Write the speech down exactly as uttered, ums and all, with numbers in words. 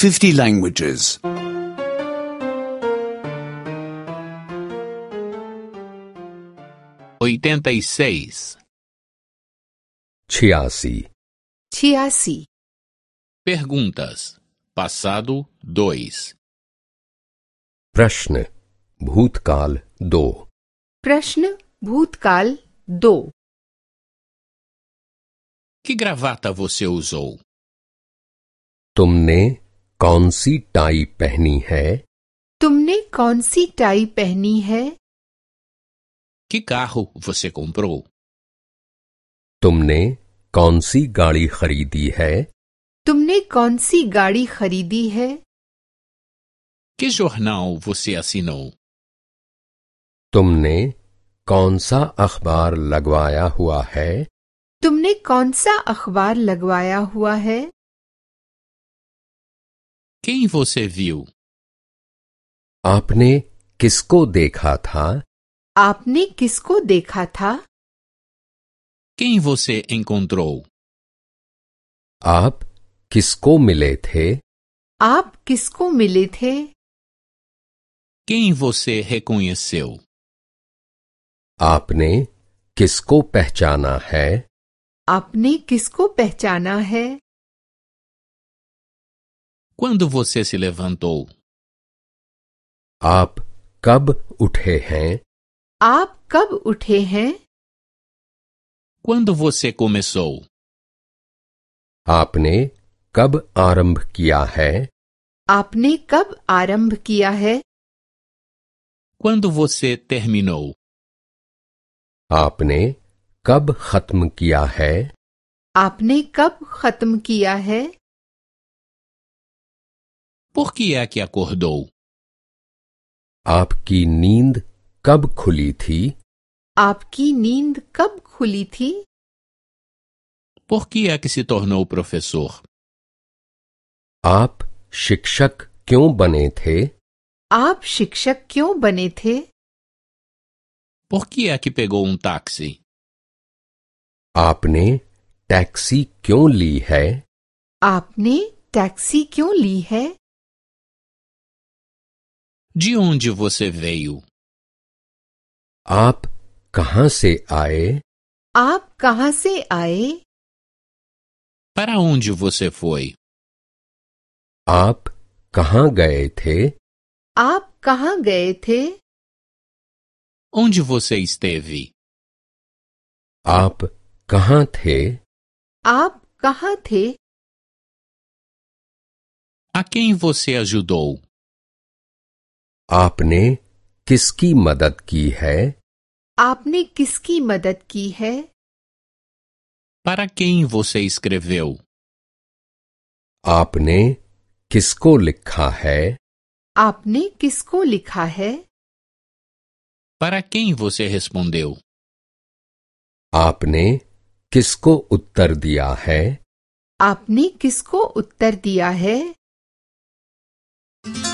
fifty languages. oitenta e seis. छियासी छियासी Perguntas. Passado dois. प्रश्न भूतकाल दो प्रश्न भूतकाल दो Que gravata você usou? तुमने कौन सी टाई पहनी है? तुमने कौन सी टाई पहनी है? Que carro você comprou? तुमने कौन सी गाड़ी खरीदी है? तुमने कौन सी गाड़ी खरीदी है? Que jornal você assinou? तुमने कौन सा अखबार लगवाया हुआ है? तुमने कौन सा अखबार लगवाया हुआ है? Quem você viu? आपने किसको देखा था? आपने किसको देखा था? Quem você encontrou? आप किसको मिले थे? आप किसको मिले थे? Quem você reconheceu? आपने किसको पहचाना है? आपने किसको पहचाना है? Quando você se levantou? आप कब उठे हैं? आप कब उठे हैं? Quando você começou? आपने कब आरंभ किया है? आपने कब आरंभ किया है? Quando você terminou? आपने कब खत्म किया है? आपने कब खत्म किया है? Por que é que acordou? आपकी नींद कब खुली थी? आपकी नींद कब खुली थी? Por que é que se tornou professor? आप शिक्षक क्यों बने थे? आप शिक्षक क्यों बने थे? Por que é que pegou um táxi? आपने टैक्सी क्यों ली है? आपने टैक्सी क्यों ली है? De onde você veio? आप कहां से आए? आप कहां से आए? Para onde você foi? आप कहां गए थे? आप कहां गए थे? Onde você esteve? आप कहां थे? आप कहां थे? A quem você ajudou? आपने किसकी मदद की है? आपने किसकी मदद की है? Para quem você escreveu? आपने किसको लिखा है? आपने किसको लिखा है? Para quem você respondeu? आपने किसको उत्तर दिया है? आपने किसको उत्तर दिया है?